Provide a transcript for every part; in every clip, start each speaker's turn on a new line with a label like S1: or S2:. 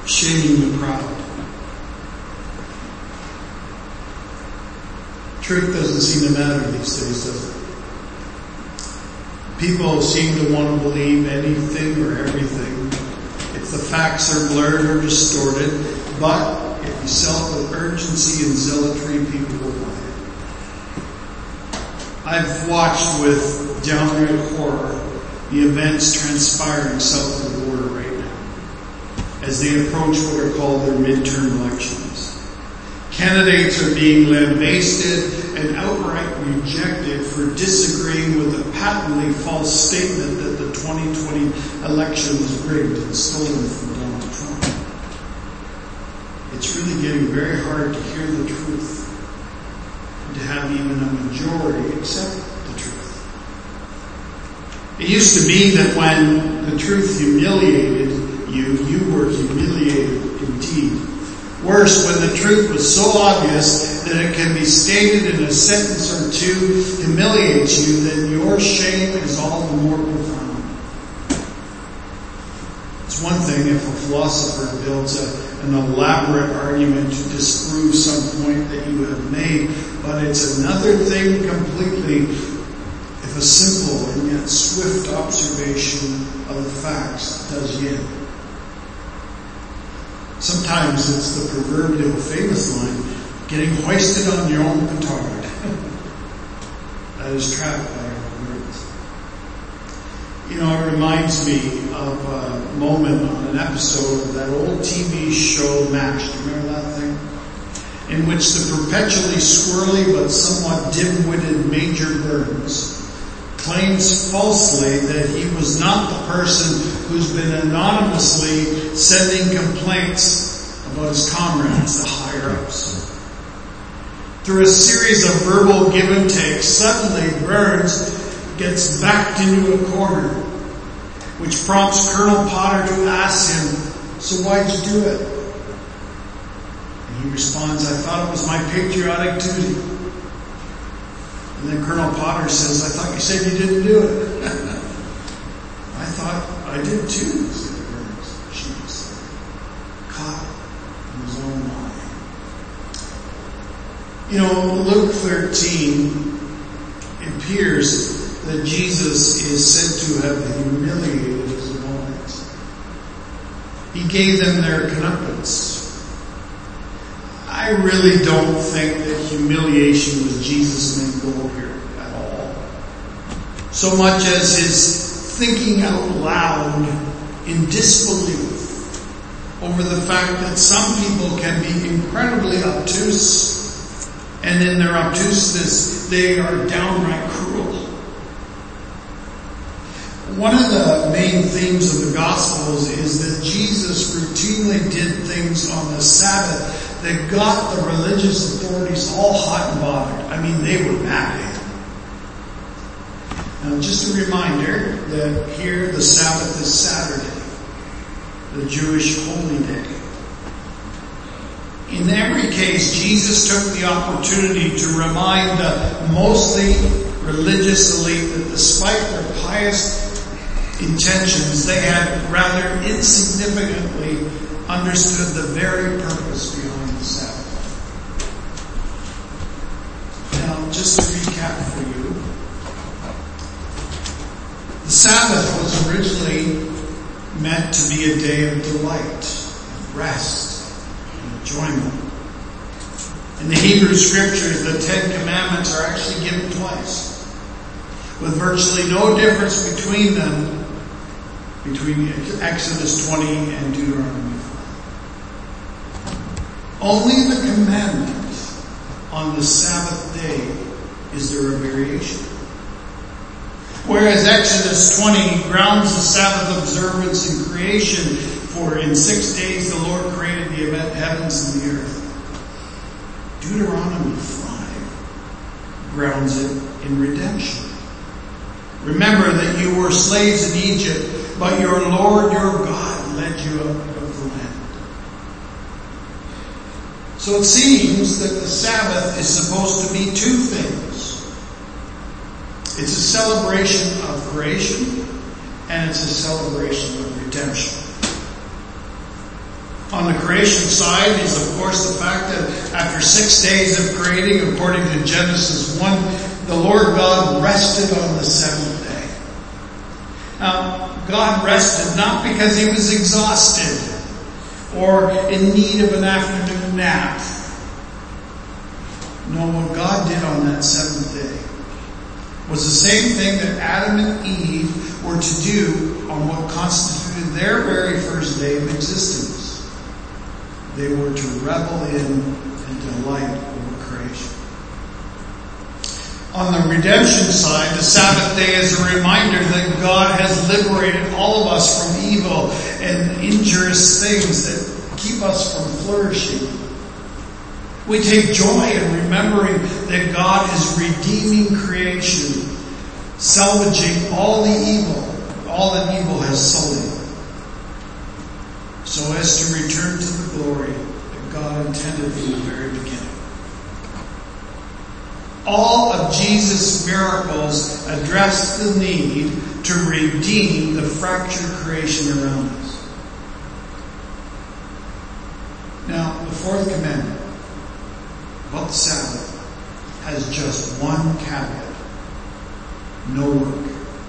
S1: shaming the proud. Truth doesn't seem to matter these days, does it? People seem to want to believe anything or everything. If the facts are blurred or distorted, but if you sell it with urgency and zealotry, people will buy it. I've watched with downright horror the events transpiring south of the border right now as they approach what are called their midterm elections. Candidates are being lambasted and outright rejected for disagreeing with a patently false statement that the 2020 election was rigged and stolen from Donald Trump. It's really getting very hard to hear the truth and to have even a majority accept the truth. It used to be that when the truth humiliated you, you were humiliated indeed. Worse, when the truth was so obvious that it can be stated in a sentence or two humiliates you, then your shame is all the more profound. It's one thing if a philosopher builds an elaborate argument to disprove some point that you have made, but it's another thing completely if a simple and yet swift observation of the facts does you in. Sometimes it's the proverbial famous line, getting hoisted on your own petard. That is trapped by our words. You know, it reminds me of a moment on an episode of that old TV show MASH. Do you remember that thing? In which the perpetually swirly but somewhat dim-witted Major Burns claims falsely that he was not the person who's been anonymously sending complaints about his comrades, the higher-ups. Through a series of verbal give and takes, suddenly Burns gets backed into a corner, which prompts Colonel Potter to ask him, "So why'd you do it?" And he responds, "I thought it was my patriotic duty." And then Colonel Potter says, "I thought you said you didn't do it." "I thought I did too," said Burns, sheepishly, caught in his own lie. You know, Luke 13, it appears that Jesus is said to have humiliated his opponents. He gave them their comeuppance. I really don't think that humiliation was Jesus' main goal here at all. So much as his thinking out loud in disbelief over the fact that some people can be incredibly obtuse, and in their obtuseness they are downright cruel. One of the main themes of the Gospels is that Jesus routinely did things on the Sabbath that got the religious authorities all hot and bothered. I mean, they were mad at him. Now, just a reminder that here the Sabbath is Saturday, the Jewish holy day. In every case, Jesus took the opportunity to remind the mostly religious elite that despite their pious intentions, they had rather insignificantly understood the very purpose behind the Sabbath. Now, just to recap for you, the Sabbath was originally meant to be a day of delight, of rest, and enjoyment. In the Hebrew Scriptures, the Ten Commandments are actually given twice, with virtually no difference between them, between Exodus 20 and Deuteronomy 5. Only the commandment on the Sabbath day is there a variation. Whereas Exodus 20 grounds the Sabbath observance in creation, for in 6 days the Lord created the heavens and the earth. Deuteronomy 5 grounds it in redemption. Remember that you were slaves in Egypt, but your Lord your God led you out of the land. So it seems that the Sabbath is supposed to be two things. It's a celebration of creation, and it's a celebration of redemption. On the creation side is, of course, the fact that after 6 days of creating, according to Genesis 1, the Lord God rested on the seventh day. Now, God rested not because he was exhausted or in need of an afternoon nap. No, what God did on that seventh day was the same thing that Adam and Eve were to do on what constituted their very first day of existence. They were to revel in and delight over creation. On the redemption side, the Sabbath day is a reminder that God has liberated all of us from evil and injurious things that keep us from flourishing. We take joy in remembering that God is redeeming creation, salvaging all that evil has sullied, so as to return to the glory that God intended from the very beginning. All of Jesus' miracles address the need to redeem the fractured creation around us. Now, the fourth commandment about the Sabbath has just one caveat: no work.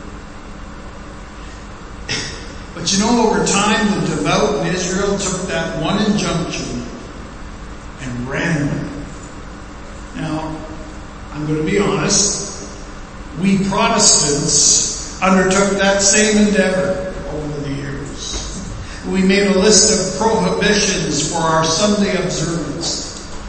S1: But you know, over time, the devout in Israel took that one injunction and ran with it. Now, I'm going to be honest, we Protestants undertook that same endeavor over the years. We made a list of prohibitions for our Sunday observance.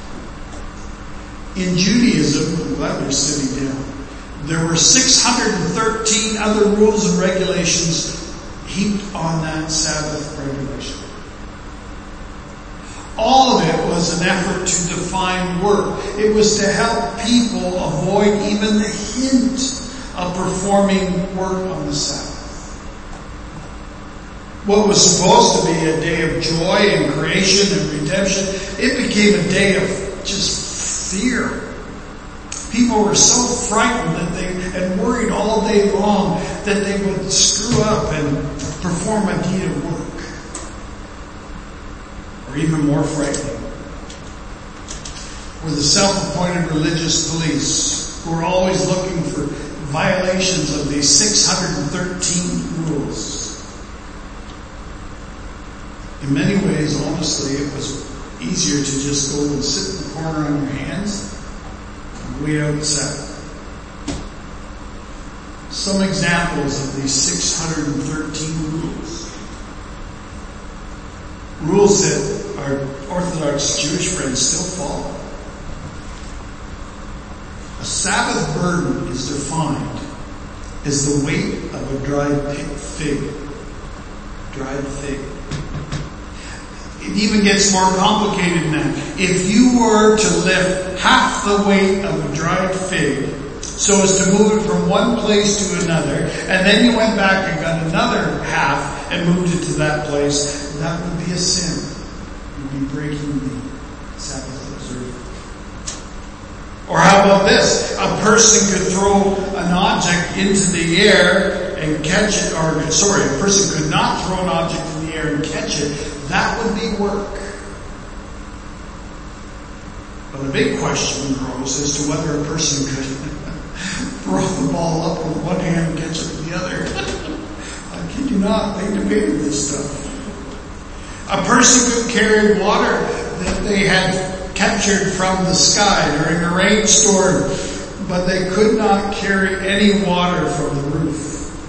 S1: In Judaism, I'm glad they're sitting down, there were 613 other rules and regulations heaped on that Sabbath regulation. All of it was an effort to define work. It was to help people avoid even the hint of performing work on the Sabbath. What was supposed to be a day of joy and creation and redemption, it became a day of just fear. People were so frightened and worried all day long that they would screw up and perform a deed of work. Or even more frightening were the self-appointed religious police who were always looking for violations of these 613 rules. In many ways, honestly, it was easier to just go and sit in the corner on your hands and wait out the Sabbath. Some examples of these 613 rules. Rules that our Orthodox Jewish friends still follow. A Sabbath burden is defined as the weight of a dried fig. Dried fig. It even gets more complicated than that. If you were to lift half the weight of a dried fig, so as to move it from one place to another, and then you went back and got another half and moved it to that place, that would be a sin. You'd be breaking the Sabbath observance. Or how about this? A person could throw an object into the air and catch it, a person could not throw an object in the air and catch it. That would be work. But the big question arose as to whether a person could throw the ball up with one hand and catch it with the other. I kid you not, they debated this stuff. A person could carry water that they had captured from the sky during a rainstorm, but they could not carry any water from the roof.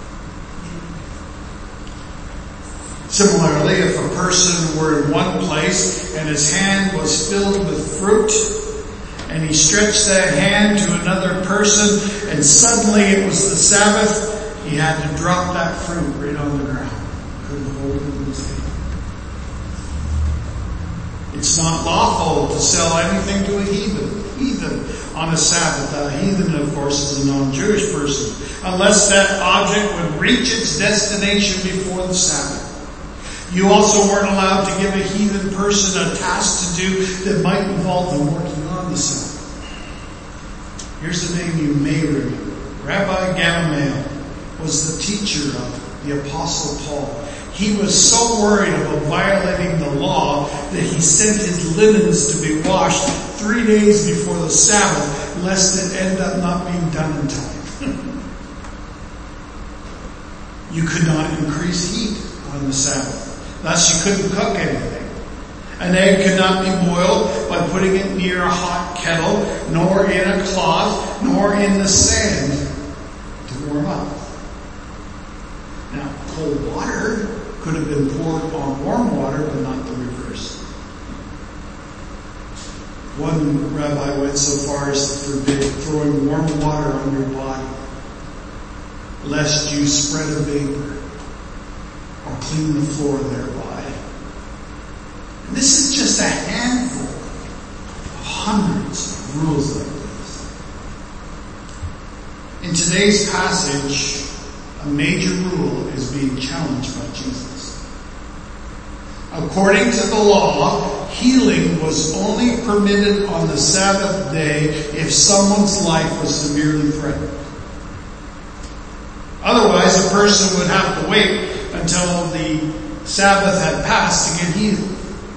S1: Similarly, if a person were in one place and his hand was filled with fruit, and he stretched that hand to another person, and suddenly it was the Sabbath, he had to drop that fruit right on the ground. Couldn't hold it in his hand. It's not lawful to sell anything to a heathen on a Sabbath. A heathen, of course, is a non-Jewish person, unless that object would reach its destination before the Sabbath. You also weren't allowed to give a heathen person a task to do that might involve them working on the Sabbath. Here's the name you may remember. Rabbi Gamaliel was the teacher of the Apostle Paul. He was so worried about violating the law he sent his linens to be washed 3 days before the Sabbath, lest it end up not being done in time. You could not increase heat on the Sabbath. Thus you couldn't cook anything. An egg could not be boiled by putting it near a hot kettle, nor in a cloth, nor in the sand to warm up. Now, cold water could have been poured on warm water, but not the reverse. One rabbi went so far as to forbid throwing warm water on your body, lest you spread a vapor or clean the floor thereby. And this is just a handful of hundreds of rules like this. In today's passage, a major rule is being challenged by Jesus. According to the law, healing was only permitted on the Sabbath day if someone's life was severely threatened. Otherwise, a person would have to wait until the Sabbath had passed to get healed.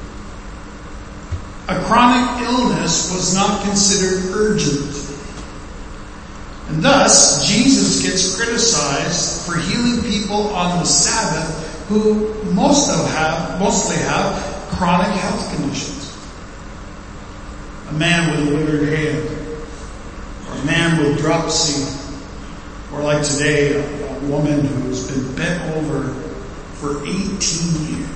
S1: A chronic illness was not considered urgent. And thus, Jesus gets criticized for healing people on the Sabbath who mostly have chronic health conditions. A man with a withered hand, or a man with dropsy, or like today, a woman who's been bent over for 18 years.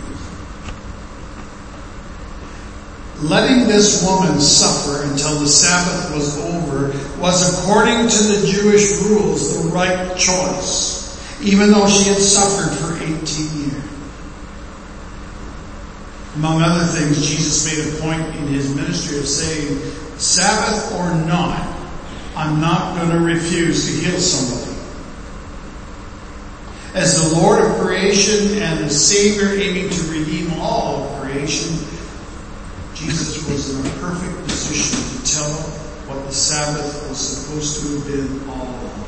S1: Letting this woman suffer until the Sabbath was over was, according to the Jewish rules, the right choice, even though she had suffered for 18 years. Among other things, Jesus made a point in his ministry of saying, Sabbath or not, I'm not going to refuse to heal somebody. As the Lord of creation and the Savior aiming to redeem all of creation, Jesus was in a perfect position to tell what the Sabbath was supposed to have been all along.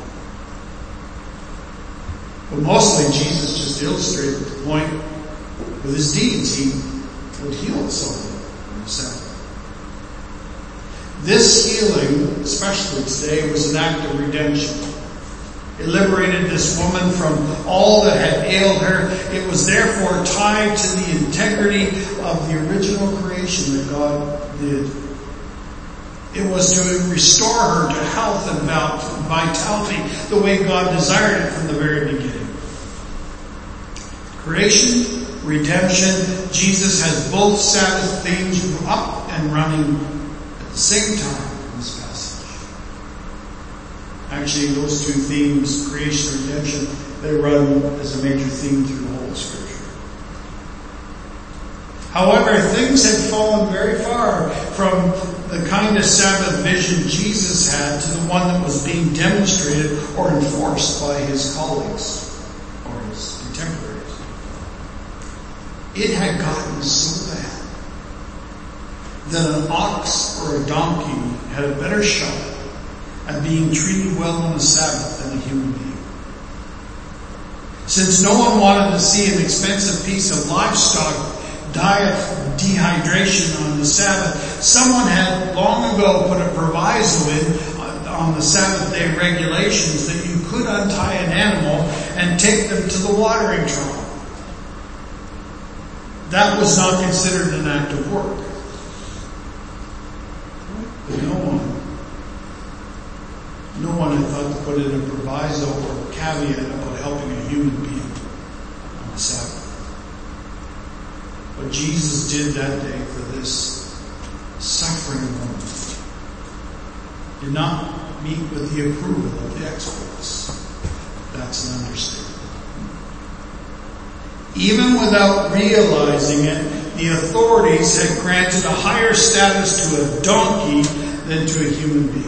S1: But mostly Jesus just illustrated the point with his deeds. He would heal someone on the Sabbath. This healing, especially today, was an act of redemption. It liberated this woman from all that had ailed her. It was therefore tied to the integrity of the original creation that God did. It was to restore her to health and vitality the way God desired it from the very beginning. Creation, redemption, Jesus has both Sabbath themes up and running at the same time. Actually, those two themes, creation and redemption, they run as a major theme through the whole Scripture. However, things had fallen very far from the kind of Sabbath vision Jesus had to the one that was being demonstrated or enforced by his colleagues or his contemporaries. It had gotten so bad that an ox or a donkey had a better shot at being treated well on the Sabbath than a human being. Since no one wanted to see an expensive piece of livestock die of dehydration on the Sabbath, someone had long ago put a proviso in on the Sabbath day regulations that you could untie an animal and take them to the watering trough. That was not considered an act of work. But no one had thought to put in a proviso or a caveat about helping a human being on the Sabbath. What Jesus did that day for this suffering woman did not meet with the approval of the experts. That's an understatement. Even without realizing it, the authorities had granted a higher status to a donkey than to a human being.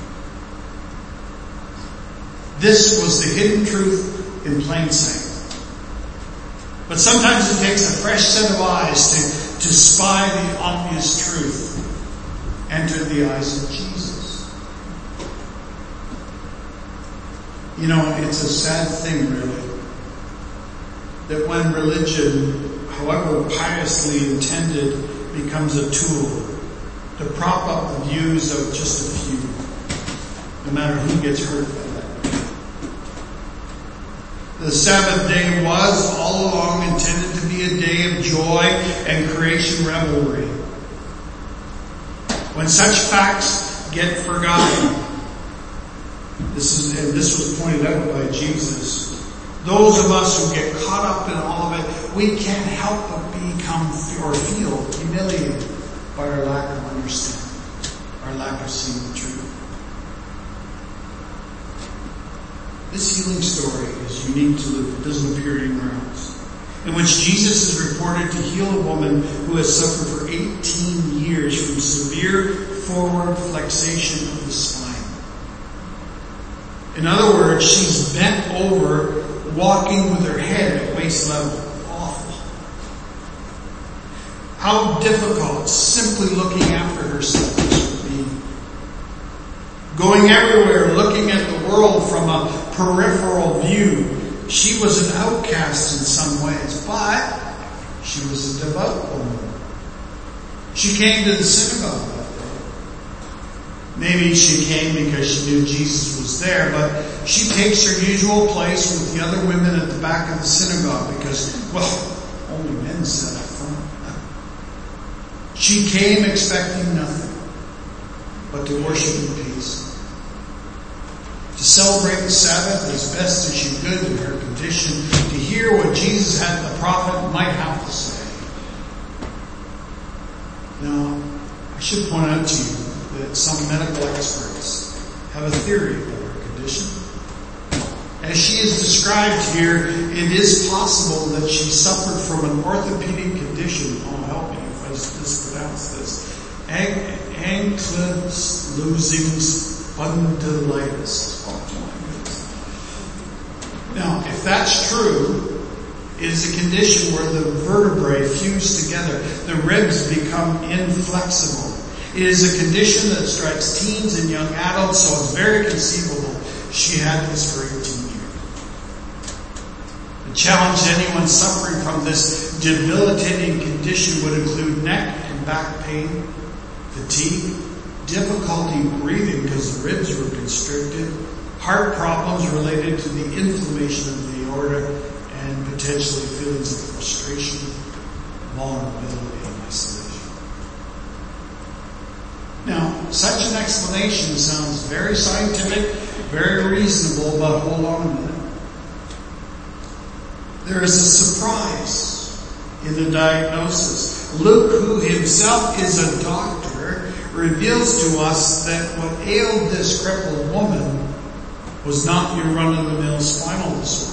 S1: This was the hidden truth in plain sight. But sometimes it takes a fresh set of eyes to spy the obvious truth. Enter the eyes of Jesus. You know, it's a sad thing, really, that when religion, however piously intended, becomes a tool to prop up the views of just a few, no matter who gets hurt by that. The Sabbath day was all along intended to be a day of joy and creation revelry. When such facts get forgotten, this was pointed out by Jesus, those of us who get caught up in all of it, we can't help but become or feel humiliated by our lack of understanding, our lack of seeing the truth. This healing story is unique to Luke. It doesn't appear anywhere else. In which Jesus is reported to heal a woman who has suffered for 18 years from severe forward flexation of the spine. In other words, she's bent over, walking with her head at waist level. Awful. How difficult simply looking after herself this would be. Going everywhere, looking at the world from a peripheral view. She was an outcast in some ways, but she was a devout woman. She came to the synagogue that day. Maybe she came because she knew Jesus was there, but she takes her usual place with the other women at the back of the synagogue because, well, only men sat up front. She came expecting nothing but to worship in peace. To celebrate the Sabbath as best as she could in her condition, to hear what Jesus the prophet might have to say. Now, I should point out to you that some medical experts have a theory about her condition. As she is described here, it is possible that she suffered from an orthopedic condition. Oh, help me if I mispronounce this. Ankylosing spondylitis. Oh, my goodness. Now, if that's true, it is a condition where the vertebrae fuse together. The ribs become inflexible. It is a condition that strikes teens and young adults, so it's very conceivable she had this for 18 years. The challenge to anyone suffering from this debilitating condition would include neck and back pain, fatigue, difficulty breathing because the ribs were constricted, heart problems related to the inflammation of the aorta, and potentially feelings of frustration, vulnerability, and isolation. Now, such an explanation sounds very scientific, very reasonable, but hold on a minute. There is a surprise in the diagnosis. Luke, who himself is a doctor, reveals to us that what ailed this crippled woman was not your run-of-the-mill spinal disorder.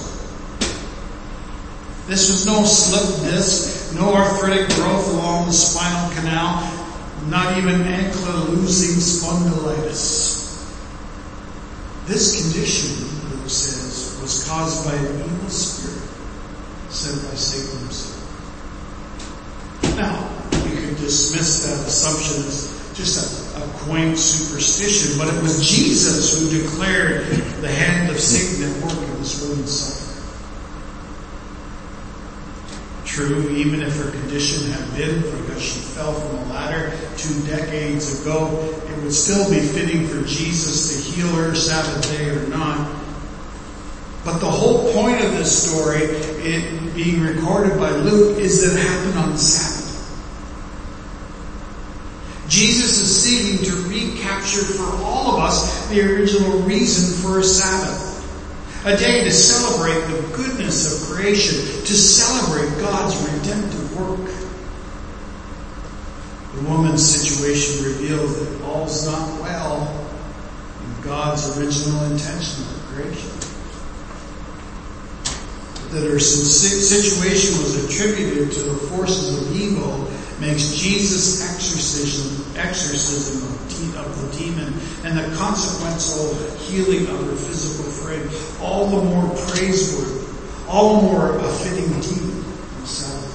S1: This was no slip disc, no arthritic growth along the spinal canal, not even ankylosing spondylitis. This condition, Luke says, was caused by an evil spirit sent by Satan himself. Now, you can dismiss that assumption as just a quaint superstition, but it was Jesus who declared the hand of Satan at work in this woman's suffering. True, even if her condition had been because she fell from a ladder 2 decades ago, it would still be fitting for Jesus to heal her Sabbath day or not. But the whole point of this story, it being recorded by Luke, is that it happened on the Sabbath. Jesus is seeking to recapture for all of us the original reason for a Sabbath. A day to celebrate the goodness of creation, to celebrate God's redemptive work. The woman's situation reveals that all's not well in God's original intention of creation. That her situation was attributed to the forces of evil makes Jesus' exorcism of the demon and the consequential healing of her physical frame all the more praiseworthy, all the more a fitting demon on Sabbath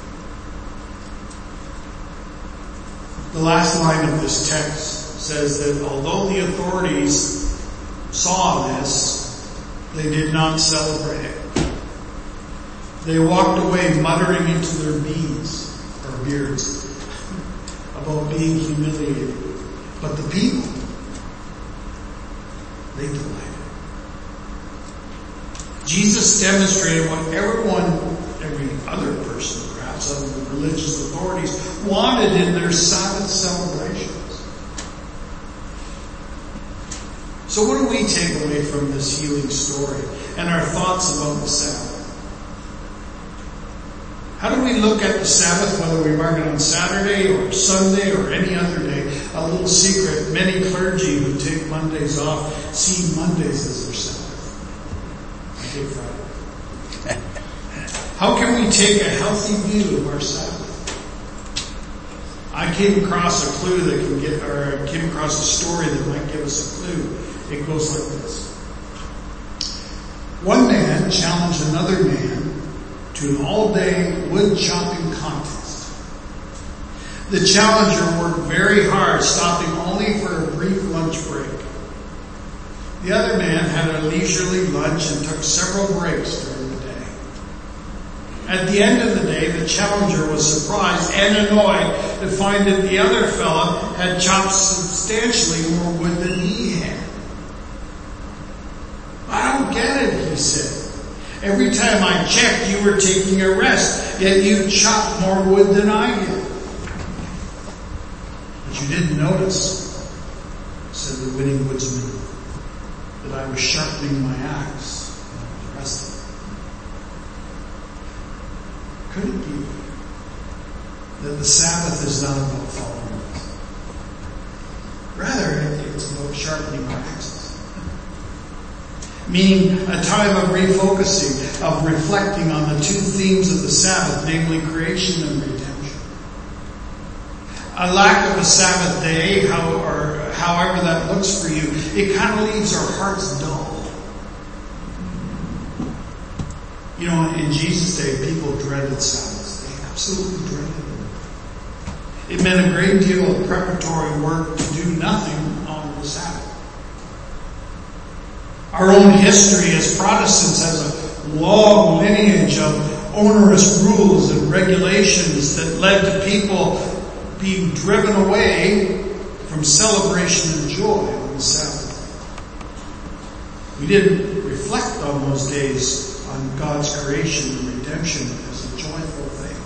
S1: day. The last line of this text says that although the authorities saw this, they did not celebrate it. They walked away muttering into their beards. about being humiliated. But the people, they delighted. Jesus demonstrated what every other person, perhaps other than religious authorities, wanted in their Sabbath celebrations. So what do we take away from this healing story and our thoughts about the Sabbath? How do we look at the Sabbath, whether we mark it on Saturday or Sunday or any other day? A little secret, many clergy who take Mondays off see Mondays as their Sabbath. I take Friday. How can we take a healthy view of our Sabbath? I came across a clue that came across a story that might give us a clue. It goes like this. One man challenged another man to an all-day wood chopping contest. The challenger worked very hard, stopping only for a brief lunch break. The other man had a leisurely lunch and took several breaks during the day. At the end of the day, the challenger was surprised and annoyed to find that the other fella had chopped substantially more wood than he had. I don't get it, he said. Every time I checked, you were taking a rest, yet you chopped more wood than I did. But you didn't notice, said the winning woodsman, that I was sharpening my axe and I was resting. Could it be that the Sabbath is not about following rules? Rather, it's about sharpening our axes. Meaning a time of refocusing, of reflecting on the two themes of the Sabbath, namely creation and redemption. A lack of a Sabbath day, however that looks for you, it kind of leaves our hearts dull. You know, in Jesus' day, people dreaded Sabbaths. They absolutely dreaded it. It meant a great deal of preparatory work to do nothing on the Sabbath. Our own history as Protestants has a long lineage of onerous rules and regulations that led to people being driven away from celebration and joy on the Sabbath. We didn't reflect on those days on God's creation and redemption as a joyful thing.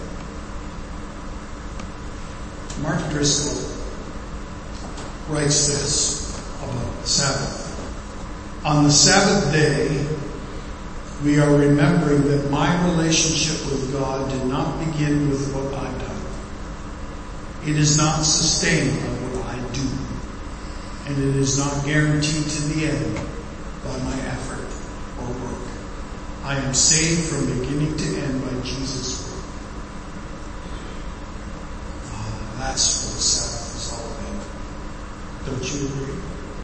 S1: Mark Driscoll writes this about the Sabbath. On the Sabbath day, we are remembering that my relationship with God did not begin with what I've done. It is not sustained by what I do. And it is not guaranteed to the end by my effort or work. I am saved from beginning to end by Jesus' work. That's what the Sabbath is all about. Don't you agree?